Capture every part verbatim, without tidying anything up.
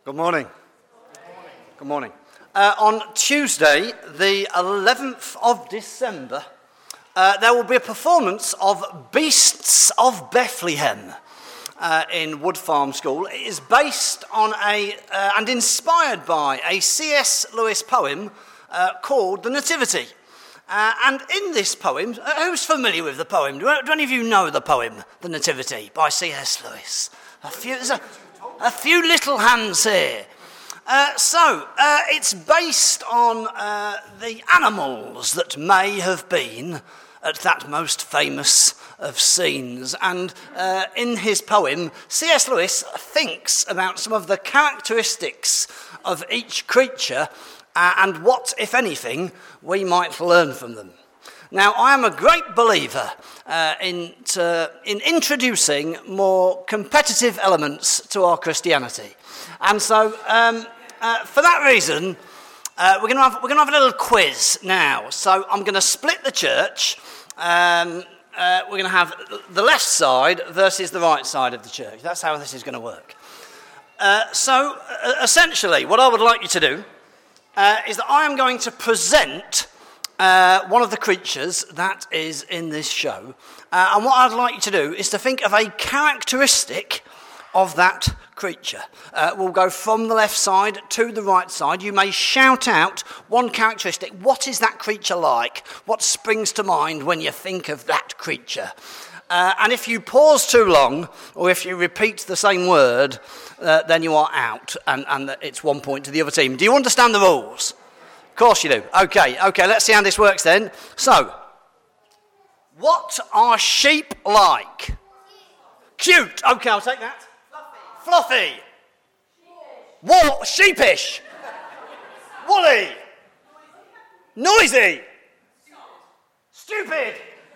Good morning. Good morning. Uh, on Tuesday, the eleventh of December, uh, there will be a performance of Beasts of Bethlehem uh, in Wood Farm School. It is based on a uh, and inspired by a C S Lewis poem uh, called The Nativity. Uh, and in this poem, uh, who's familiar with the poem? Do, do any of you know the poem, The Nativity, by C S Lewis? A few, there's a, a few little hands here. Uh, so, uh, it's based on uh, the animals that may have been at that most famous of scenes. And uh, in his poem, C S Lewis thinks about some of the characteristics of each creature uh, and what, if anything, we might learn from them. Now, I am a great believer uh, in, to, in introducing more competitive elements to our Christianity. And so, um, uh, for that reason, uh, we're going to have we're going to have a little quiz now. So, I'm going to split the church. Um, uh, we're going to have the left side versus the right side of the church. That's how this is going to work. Uh, so, uh, essentially, what I would like you to do uh, is that I am going to present Uh, one of the creatures that is in this show. Uh, and what I'd like you to do is to think of a characteristic of that creature. Uh, we'll go from the left side to the right side. You may shout out one characteristic. What is that creature like? What springs to mind when you think of that creature? Uh, and if you pause too long, or if you repeat the same word, uh, then you are out, and, and it's one point to the other team. Do you understand the rules? Of course you do. Okay, okay, let's see how this works then. So, what are sheep like? Cute. Okay, I'll take that. Fluffy. Fluffy. Wool, sheepish. Woolly. Noisy. Stupid.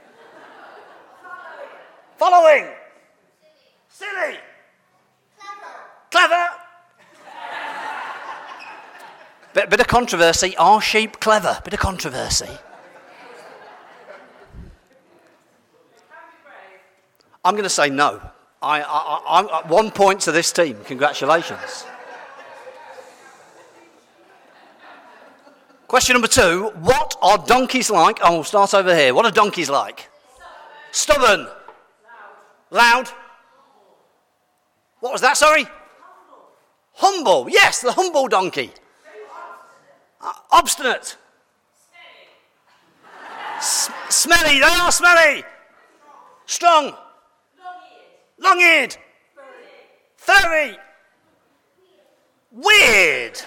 Following. Silly. Clever. Bit, bit of controversy. Are sheep clever? Bit of controversy. I'm going to say no. I, I, I'm at one point to this team. Congratulations. Question number two. What are donkeys like? Oh, we'll start over here. What are donkeys like? Stubborn. Loud. Loud. What was that, sorry? Humble. Humble. Yes, the humble donkey. Uh, obstinate. S- smelly. They are smelly. Strong. Long-eared. Furry. Weird.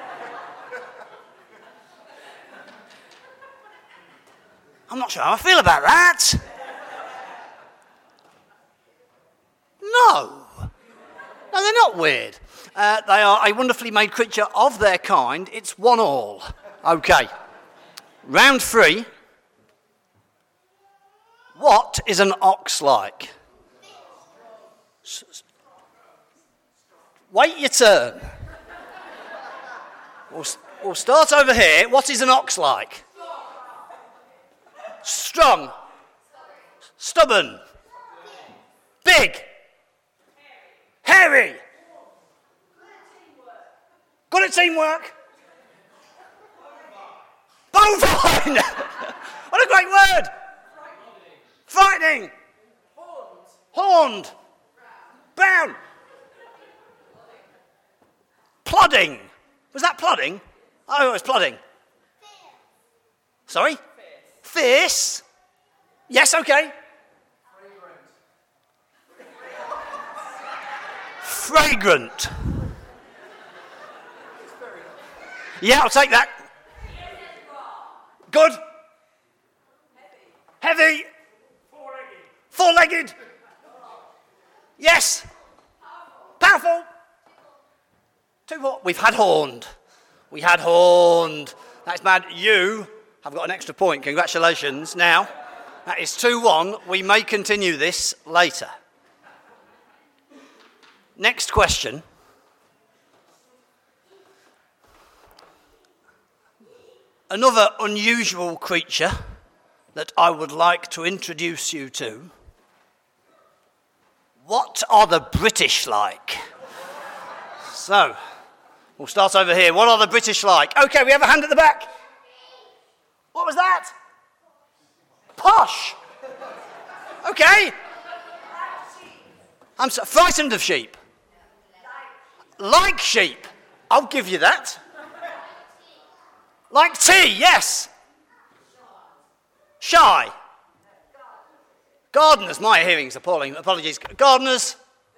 I'm not sure how I feel about that. No. No, they're not weird. Uh, they are a wonderfully made creature of their kind. It's one all. Okay. Round three. What is an ox like? S- s- Wait your turn. We'll, we'll start over here. What is an ox like? Strong. Stubborn. Big. Hairy. Good at teamwork. Bovine. What a great word. Frightening. Horned. Brown. Plodding. Was that plodding? Oh, it was plodding. Sorry? Fierce. Yes, okay. Fragrant. Yeah, I'll take that. Good. Heavy. Heavy. Four-legged. Four-legged. Yes. Powerful. Two more. We've had horned. We had horned. That's bad. You have got an extra point. Congratulations. Now, that is two one. We may continue this later. Next question. Another unusual creature that I would like to introduce you to. What are the British like? So, We'll start over here. What are the British like? Okay, we have a hand at the back. What was that? Posh. Okay. I'm so, frightened of sheep. Like sheep. I'll give you that. Like tea, yes. Shy. Gardeners. My hearing's appalling. Apologies. Gardeners.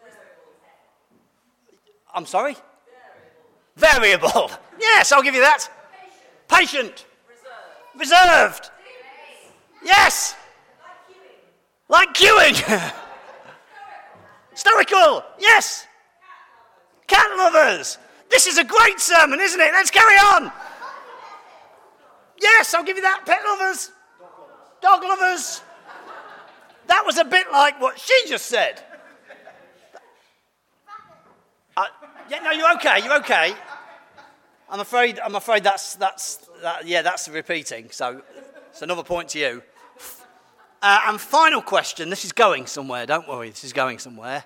I'm sorry? Variable. Variable. Yes, I'll give you that. Patient. Reserved. Reserved. Yes. Like queuing. Stoical. Yes. Cat lovers. This is a great sermon, isn't it? Let's carry on. Yes, I'll give you that. Pet lovers. Dog lovers. That was a bit like what she just said. Uh, yeah, no, you're okay. You're okay. I'm afraid. I'm afraid that's that's that, yeah, that's repeating. So it's another point to you. Uh, and final question. This is going somewhere. Don't worry. This is going somewhere.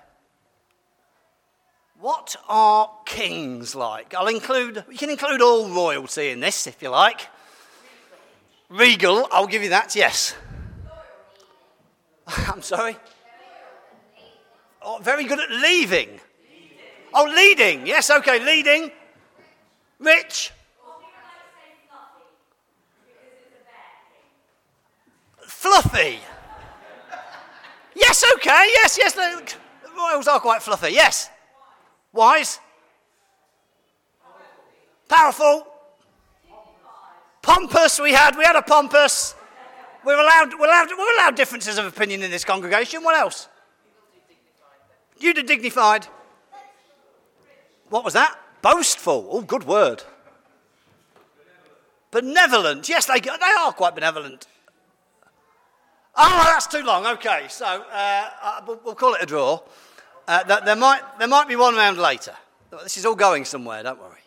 What are kings like? I'll include. You can include all royalty in this if you like. Regal. I'll give you that. Yes. I'm sorry. Oh, very good at leaving. Oh, leading. Yes. Okay. Leading. Rich. Fluffy. Yes, okay, yes, yes, the royals are quite fluffy, yes. Wise. Powerful. Pompous we had, we had a pompous. We're allowed, we're allowed, we're allowed differences of opinion in this congregation. What else? You did dignified. What was that? Boastful. Oh, good word. Benevolent. Yes, they, they are quite benevolent. Oh, that's too long. Okay, so uh, uh, we'll, we'll call it a draw. Uh, th- there might there might be one round later. This is all going somewhere. Don't worry.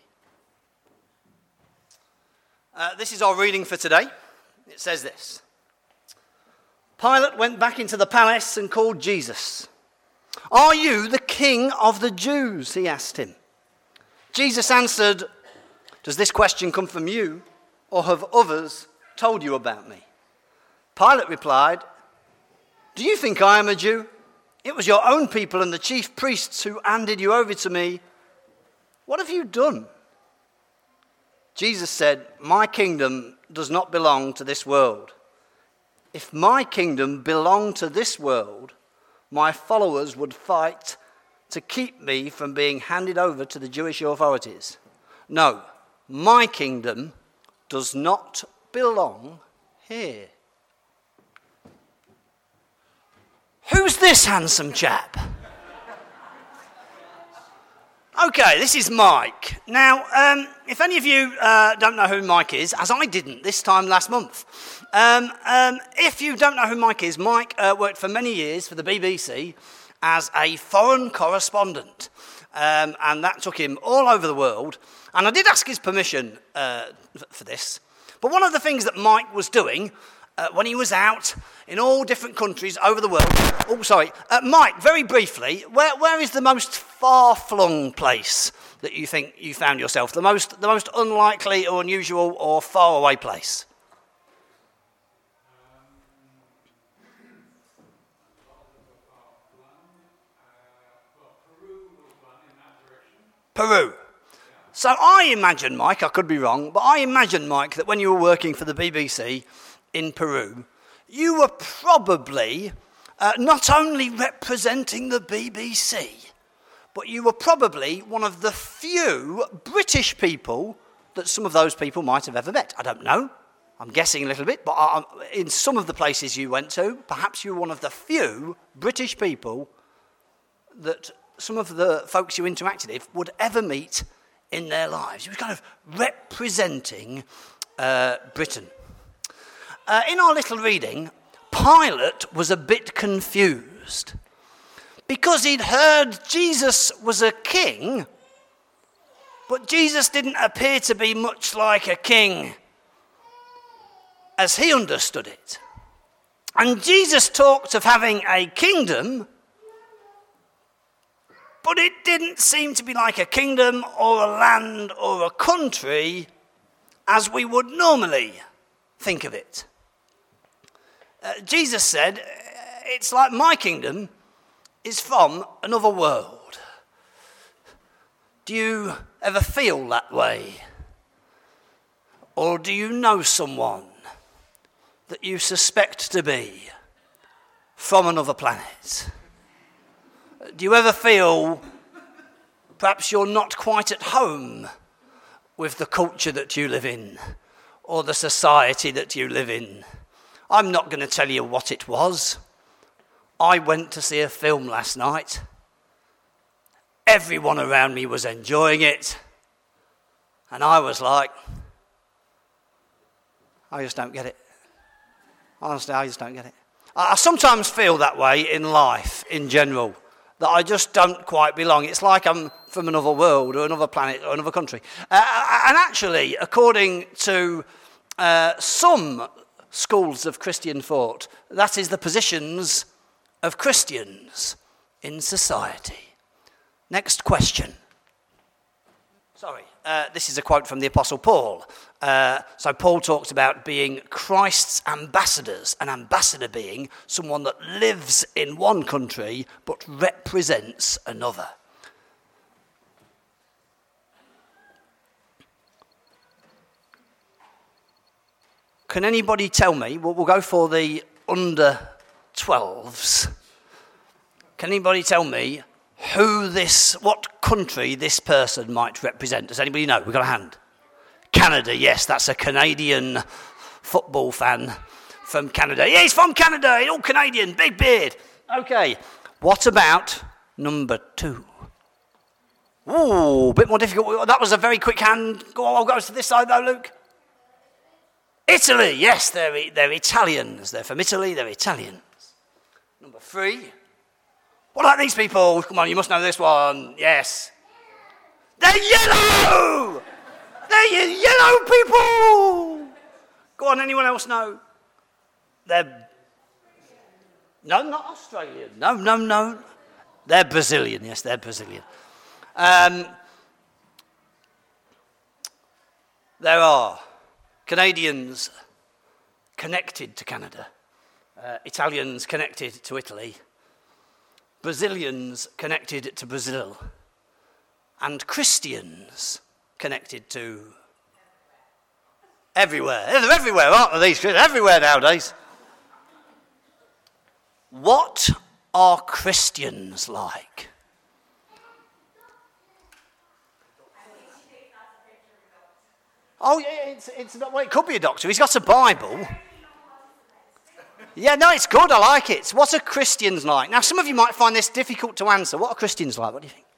Uh, this is our reading for today. It says this: Pilate went back into the palace and called Jesus. "Are you the king of the Jews?" he asked him. Jesus answered, "Does this question come from you, or have others told you about me?" Pilate replied, "Do you think I am a Jew? It was your own people and the chief priests who handed you over to me. What have you done?" Jesus said, "My kingdom does not belong to this world. If my kingdom belonged to this world, my followers would fight to keep me from being handed over to the Jewish authorities. No, my kingdom does not belong here." Who's this handsome chap? Okay, this is Mike. Now, um, if any of you uh, don't know who Mike is, as I didn't this time last month, um, um, if you don't know who Mike is, Mike uh, worked for many years for the B B C as a foreign correspondent, um, and that took him all over the world. And I did ask his permission uh, for this, but one of the things that Mike was doing Uh, when he was out in all different countries over the world. Oh, sorry. Uh, Mike, very briefly, where, where is the most far-flung place that you think you found yourself? The most, the most unlikely or unusual or far-away place? Peru. So I imagine, Mike, I could be wrong, but I imagine, Mike, that when you were working for the B B C in Peru, you were probably uh, not only representing the B B C, but you were probably one of the few British people that some of those people might have ever met. I don't know. I'm guessing a little bit, but I, in some of the places you went to, perhaps you were one of the few British people that some of the folks you interacted with would ever meet in their lives. You were kind of representing uh, Britain. Uh, in our little reading, Pilate was a bit confused because he'd heard Jesus was a king, but Jesus didn't appear to be much like a king as he understood it. And Jesus talked of having a kingdom, but it didn't seem to be like a kingdom or a land or a country as we would normally think of it. Uh, Jesus said, it's like my kingdom is from another world. Do you ever feel that way? Or do you know someone that you suspect to be from another planet? Do you ever feel perhaps you're not quite at home with the culture that you live in or the society that you live in? I'm not going to tell you what it was. I went to see a film last night. Everyone around me was enjoying it. And I was like, I just don't get it. Honestly, I just don't get it. I sometimes feel that way in life in general, that I just don't quite belong. It's like I'm from another world or another planet or another country. Uh, and actually, according to uh, some schools of Christian thought, that is the positions of Christians in society. Next question. Sorry, uh, this is a quote from the Apostle Paul. Uh, so Paul talks about being Christ's ambassadors, an ambassador being someone that lives in one country but represents another. Can anybody tell me, we'll, we'll go for the under twelves, can anybody tell me who this, what country this person might represent? Does anybody know? We've got a hand. Canada, yes, that's a Canadian football fan from Canada. Yeah, he's from Canada, he's all Canadian, big beard. Okay, what about number two? Ooh, a bit more difficult. That was a very quick hand. Go on, I'll go to this side though, Luke. Italy, yes, they're, they're Italians. They're from Italy, they're Italians. Number three. What about these people? Come on, you must know this one. Yes. They're yellow! They're yellow people! Go on, anyone else know? They're... No, not Australian. No, no, no. They're Brazilian, yes, they're Brazilian. Um, there are Canadians connected to Canada, uh, Italians connected to Italy, Brazilians connected to Brazil, and Christians connected to everywhere. They're everywhere, aren't they? These everywhere nowadays. What are Christians like? Oh, yeah, it's, it's not, well, it could be a doctor. He's got a Bible. Yeah, no, it's good. I like it. What are Christians like? Now, some of you might find this difficult to answer. What are Christians like? What do you think?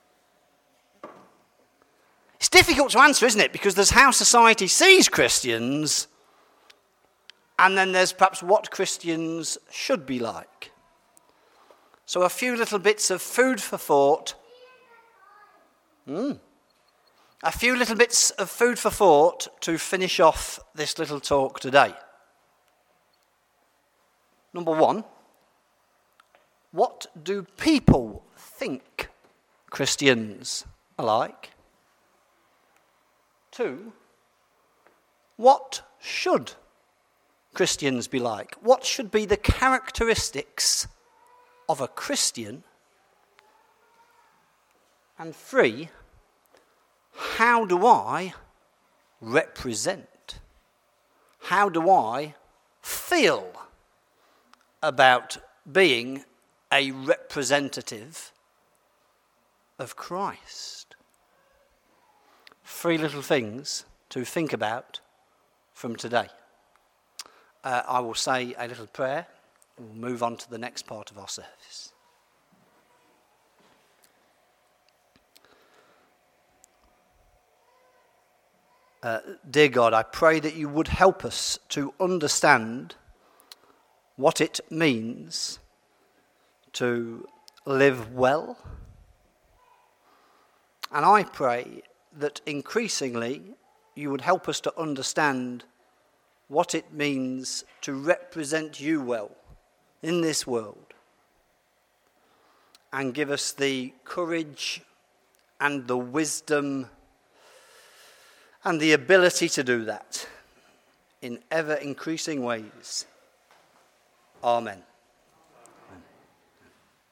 It's difficult to answer, isn't it? Because there's how society sees Christians, and then there's perhaps what Christians should be like. So a few little bits of food for thought. Mm. A few little bits of food for thought to finish off this little talk today. Number one, what do people think Christians are like? Two, what should Christians be like? What should be the characteristics of a Christian? And three, how do I represent? How do I feel about being a representative of Christ? Three little things to think about from today. Uh, I will say a little prayer and we'll move on to the next part of our service. Uh, dear God, I pray that you would help us to understand what it means to live well. And I pray that increasingly you would help us to understand what it means to represent you well in this world. and give us the courage and the wisdom and the ability to do that in ever increasing ways. Amen.